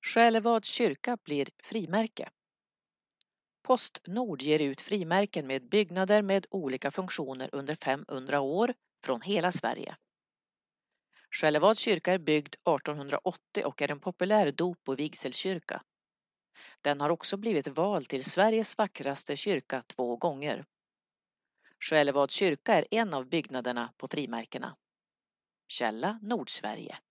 Själevads kyrka blir frimärke. Postnord ger ut frimärken med byggnader med olika funktioner under 500 år från hela Sverige. Själevads kyrka är byggd 1880 och är en populär dop- och vigselkyrka. Den har också blivit vald till Sveriges vackraste kyrka 2 gånger. Själevads kyrka är en av byggnaderna på frimärkena. Källa Nordsverige.